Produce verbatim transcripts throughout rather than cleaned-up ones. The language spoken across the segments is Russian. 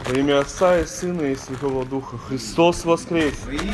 Во имя Отца и Сына и Святого Духа. Христос воскрес!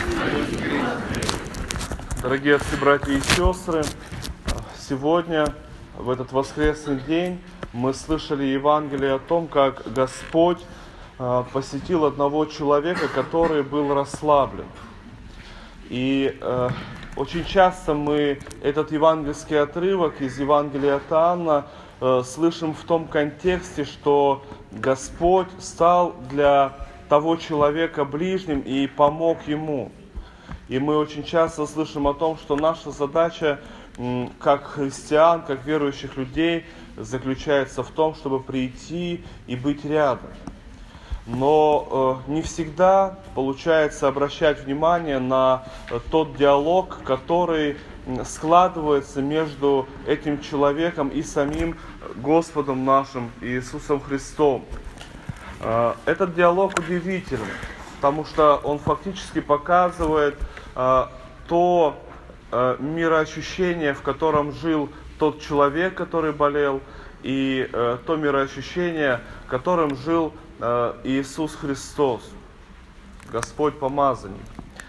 Дорогие отцы, братья и сестры, сегодня, в этот воскресный день, мы слышали Евангелие о том, как Господь посетил одного человека, который был расслаблен. И э, очень часто мы этот евангельский отрывок из Евангелия от Иоанна э, слышим в том контексте, что Господь стал для того человека ближним и помог ему. И мы очень часто слышим о том, что наша задача, м, как христиан, как верующих людей, заключается в том, чтобы прийти и быть рядом. Но э, не всегда получается обращать внимание на э, тот диалог, который э, складывается между этим человеком и самим Господом нашим Иисусом Христом. Э, этот диалог удивительный, потому что он фактически показывает э, то э, мироощущение, в котором жил тот человек, который болел, и э, то мироощущение, которым жил Иисус Христос, Господь помазанник.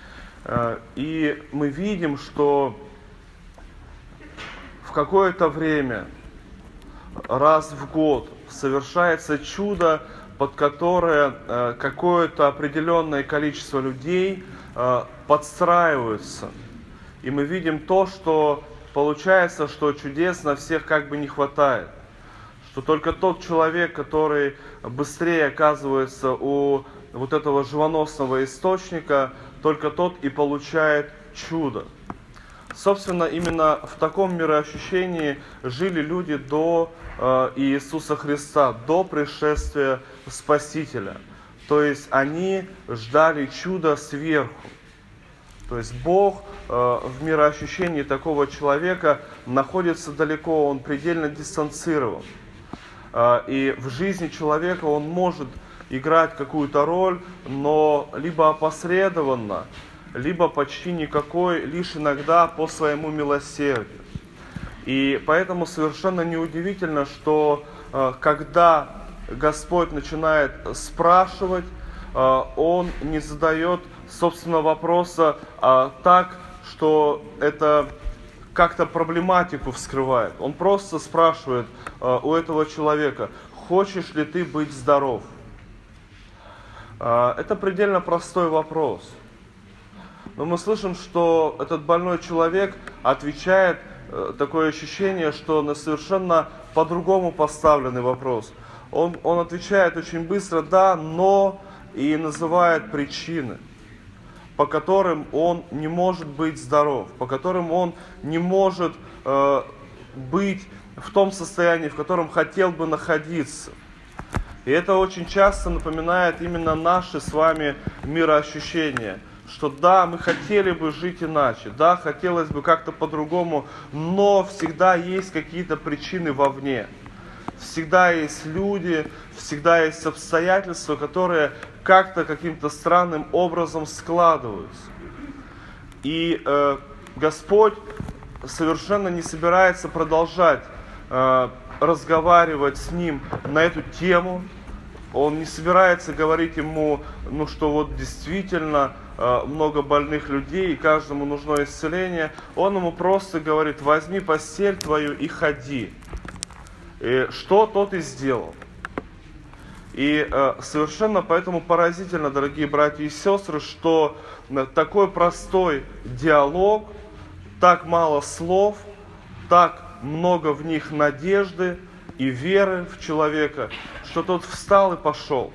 И мы видим, что в какое-то время, раз в год, совершается чудо, под которое какое-то определенное количество людей подстраиваются. И мы видим то, что получается, что чудес на всех как бы не хватает. Что только тот человек, который быстрее оказывается у вот этого живоносного источника, только тот и получает чудо. Собственно, именно в таком мироощущении жили люди до э, Иисуса Христа, до пришествия Спасителя. То есть они ждали чуда сверху. То есть Бог э, в мироощущении такого человека находится далеко, Он предельно дистанцирован. И в жизни человека он может играть какую-то роль, но либо опосредованно, либо почти никакой, лишь иногда по своему милосердию. И поэтому совершенно неудивительно, что когда Господь начинает спрашивать, Он не задает, собственно, вопроса так, что это как-то проблематику вскрывает. Он просто спрашивает э, у этого человека: хочешь ли ты быть здоров? Э, это предельно простой вопрос. Но мы слышим, что этот больной человек отвечает, э, такое ощущение, что на совершенно по-другому поставленный вопрос. Он, он отвечает очень быстро: да, но, и называет причины, по которым он не может быть здоров, по которым он не может э, быть в том состоянии, в котором хотел бы находиться. И это очень часто напоминает именно наши с вами мироощущения, что да, мы хотели бы жить иначе, да, хотелось бы как-то по-другому, но всегда есть какие-то причины вовне. Всегда есть люди, всегда есть обстоятельства, которые как-то каким-то странным образом складываются. И э, Господь совершенно не собирается продолжать э, разговаривать с ним на эту тему. Он не собирается говорить ему, ну что вот действительно э, много больных людей, и каждому нужно исцеление. Он ему просто говорит: возьми постель твою и ходи. И что тот и сделал. И э, совершенно поэтому поразительно, дорогие братья и сестры, что такой простой диалог, так мало слов, так много в них надежды и веры в человека, что тот встал и пошел.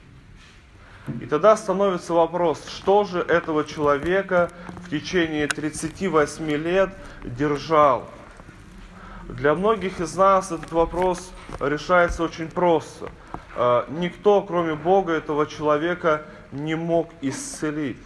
И тогда становится вопрос: что же этого человека в течение тридцати восьми лет держал? Для многих из нас этот вопрос решается очень просто. Никто, кроме Бога, этого человека не мог исцелить.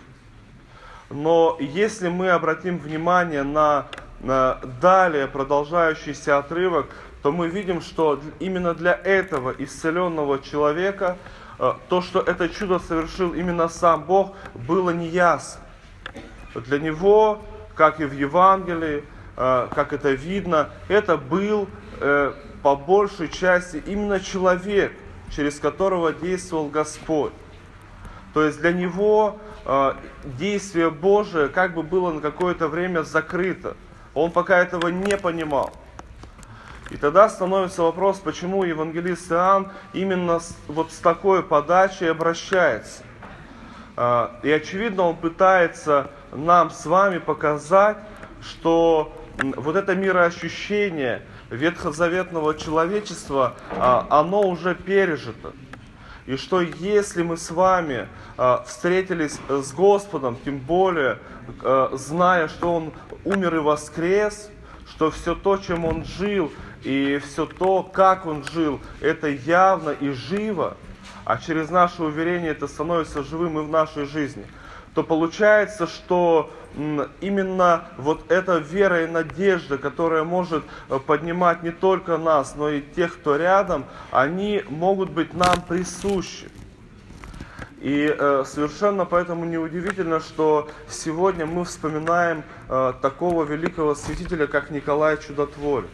Но если мы обратим внимание на, на далее продолжающийся отрывок, то мы видим, что именно для этого исцеленного человека то, что это чудо совершил именно сам Бог, было неясно. Для него, как и в Евангелии, как это видно, это был по большей части именно человек, через которого действовал Господь. То есть для него э, действие Божие как бы было на какое-то время закрыто. Он пока этого не понимал. И тогда становится вопрос, почему евангелист Иоанн именно с, вот с такой подачей обращается. Э, и очевидно, он пытается нам с вами показать, что вот это мироощущение ветхозаветного человечества, оно уже пережито. И что если мы с вами встретились с Господом, тем более зная, что Он умер и воскрес, что все то, чем Он жил, и все то, как Он жил, это явно и живо, а через наше уверение это становится живым и в нашей жизни, то получается, что именно вот эта вера и надежда, которая может поднимать не только нас, но и тех, кто рядом, они могут быть нам присущи. И э, совершенно поэтому неудивительно, что сегодня мы вспоминаем э, такого великого святителя, как Николай Чудотворец.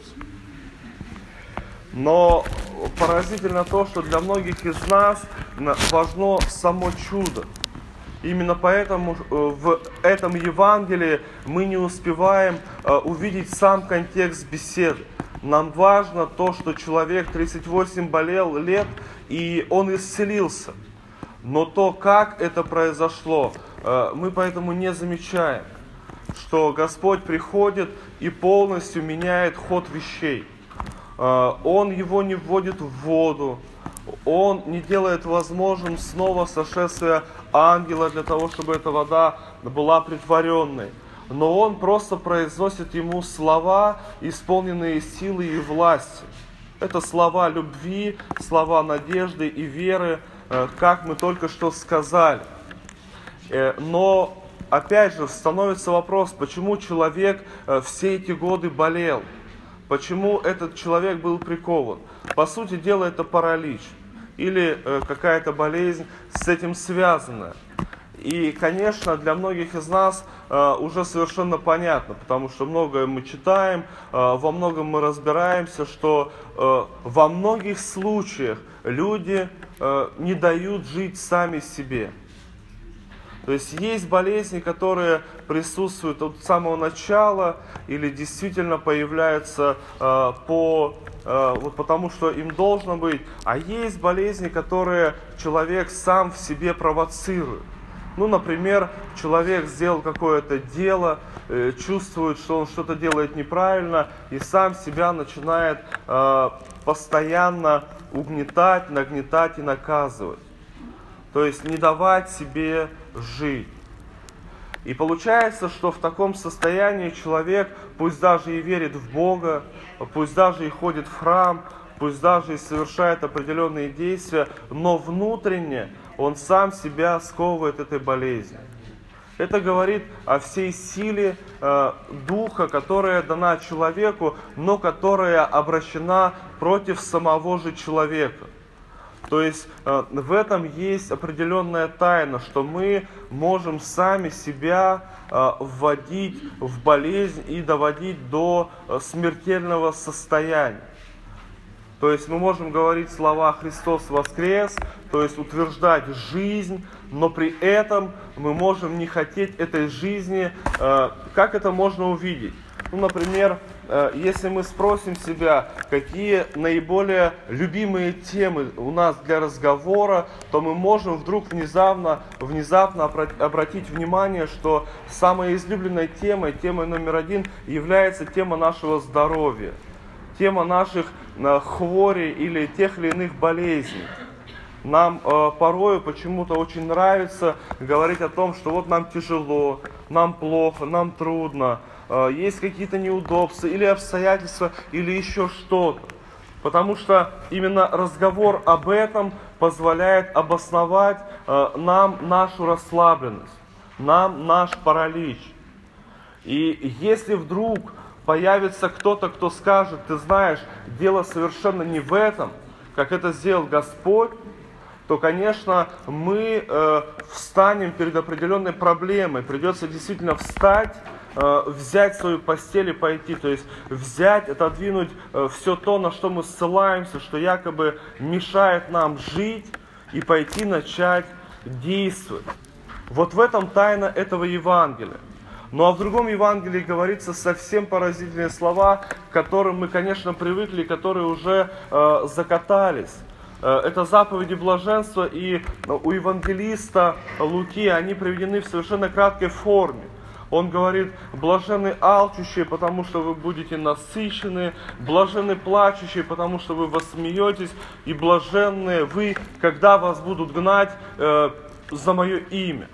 Но поразительно то, что для многих из нас важно само чудо. Именно поэтому в этом Евангелии мы не успеваем увидеть сам контекст беседы. Нам важно то, что человек тридцать восемь болел лет, и он исцелился. Но то, как это произошло, мы поэтому не замечаем, что Господь приходит и полностью меняет ход вещей. Он его не вводит в воду, Он не делает возможным снова сошествие ангела для того, чтобы эта вода была притворенной. Но Он просто произносит ему слова, исполненные силы и власти. Это слова любви, слова надежды и веры, как мы только что сказали. Но, опять же, становится вопрос, почему человек все эти годы болел? Почему этот человек был прикован? По сути дела, это паралич или э, какая-то болезнь с этим связанная. И, конечно, для многих из нас э, уже совершенно понятно, потому что многое мы читаем, э, во многом мы разбираемся, что э, во многих случаях люди э, не дают жить сами себе. То есть есть болезни, которые присутствуют от самого начала или действительно появляются э, по, э, вот потому, что им должно быть. А есть болезни, которые человек сам в себе провоцирует. Ну, например, человек сделал какое-то дело, э, чувствует, что он что-то делает неправильно, и сам себя начинает э, постоянно угнетать, нагнетать и наказывать. То есть не давать себе жить. И получается, что в таком состоянии человек, пусть даже и верит в Бога, пусть даже и ходит в храм, пусть даже и совершает определенные действия, но внутренне он сам себя сковывает этой болезнью. Это говорит о всей силе э, духа, которая дана человеку, но которая обращена против самого же человека. То есть э, в этом есть определенная тайна, что мы можем сами себя э, вводить в болезнь и доводить до э, смертельного состояния. То есть мы можем говорить слова «Христос воскрес», то есть утверждать жизнь, но при этом мы можем не хотеть этой жизни. Э, как это можно увидеть? Ну, например, если мы спросим себя, какие наиболее любимые темы у нас для разговора, то мы можем вдруг внезапно, внезапно обратить внимание, что самой излюбленной темой, темой номер один является тема нашего здоровья, тема наших хворей или тех или иных болезней. Нам э, порою почему-то очень нравится говорить о том, что вот нам тяжело, нам плохо, нам трудно, э, есть какие-то неудобства или обстоятельства, или еще что-то. Потому что именно разговор об этом позволяет обосновать э, нам нашу расслабленность, нам наш паралич. И если вдруг появится кто-то, кто скажет, ты знаешь, дело совершенно не в этом, как это сделал Господь, то, конечно, мы э, встанем перед определенной проблемой. Придется действительно встать э, взять свою постель и пойти, то есть взять, отодвинуть э, все то, на что мы ссылаемся, что якобы мешает нам жить, и пойти начать действовать. Вот в этом тайна этого Евангелия. Ну а в другом Евангелии говорится совсем поразительные слова, к которым мы, конечно, привыкли, которые уже э, закатались. Э, это заповеди блаженства, и у евангелиста Луки они приведены в совершенно краткой форме. Он говорит: блаженны алчущие, потому что вы будете насыщены, блаженны плачущие, потому что вы воссмеетесь, и блаженные вы, когда вас будут гнать э, за мое имя.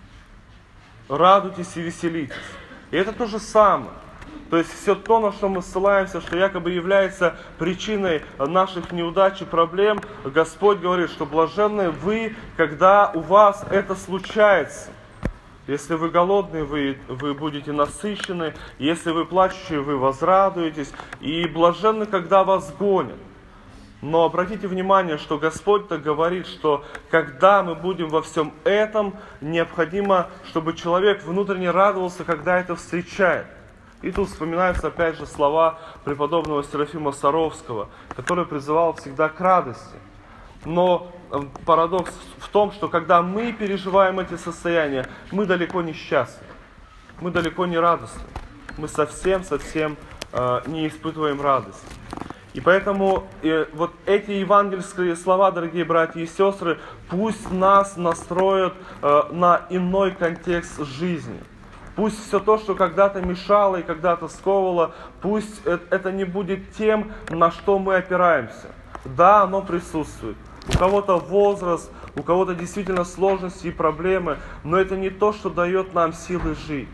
Радуйтесь и веселитесь. И это то же самое. То есть все то, на что мы ссылаемся, что якобы является причиной наших неудач и проблем, Господь говорит, что блаженны вы, когда у вас это случается. Если вы голодные, вы, вы будете насыщены, если вы плачущие, вы возрадуетесь, и блаженны, когда вас гонят. Но обратите внимание, что Господь-то говорит, что когда мы будем во всем этом, необходимо, чтобы человек внутренне радовался, когда это встречает. И тут вспоминаются опять же слова преподобного Серафима Саровского, который призывал всегда к радости. Но парадокс в том, что когда мы переживаем эти состояния, мы далеко не счастливы, мы далеко не радостны, мы совсем-совсем э, не испытываем радости. И поэтому э, вот эти евангельские слова, дорогие братья и сестры, пусть нас настроят э, на иной контекст жизни. Пусть все то, что когда-то мешало и когда-то сковывало, пусть это не будет тем, на что мы опираемся. Да, оно присутствует. У кого-то возраст, у кого-то действительно сложности и проблемы, но это не то, что дает нам силы жить.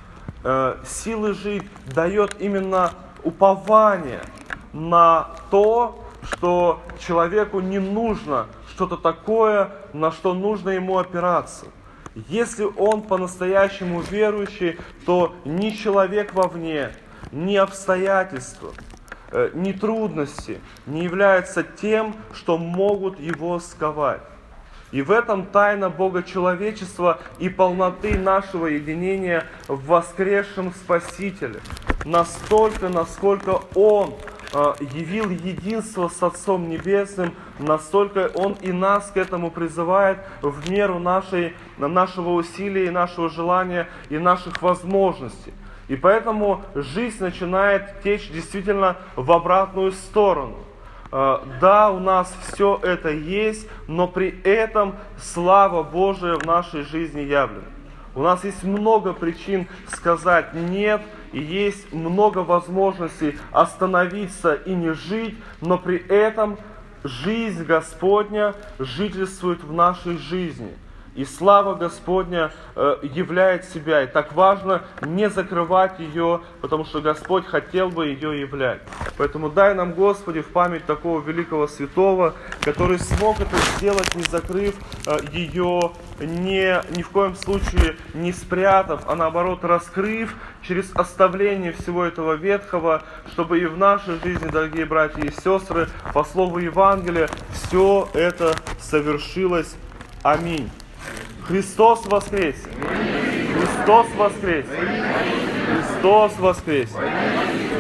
Э, силы жить дает именно упование на то, что человеку не нужно что-то такое, на что нужно ему опираться. Если он по-настоящему верующий, то ни человек вовне, ни обстоятельства, ни трудности не являются тем, что могут его сковать. И в этом тайна Богочеловечества и полноты нашего единения в воскресшем Спасителе. Настолько, насколько Он э, явил единство с Отцом Небесным, настолько Он и нас к этому призывает в меру нашей, нашего усилия, и нашего желания и наших возможностей. И поэтому жизнь начинает течь действительно в обратную сторону. Да, у нас все это есть, но при этом слава Божия в нашей жизни явлена. У нас есть много причин сказать «нет», и есть много возможностей остановиться и не жить, но при этом жизнь Господня жительствует в нашей жизни. И слава Господня э, являет себя. И так важно не закрывать ее, потому что Господь хотел бы ее являть. Поэтому дай нам, Господи, в память такого великого святого, который смог это сделать, не закрыв э, ее, не, ни в коем случае не спрятав, а наоборот раскрыв через оставление всего этого ветхого, чтобы и в нашей жизни, дорогие братья и сестры, по слову Евангелия, все это совершилось. Аминь. Христос воскресе! Христос воскресе! Христос воскресе!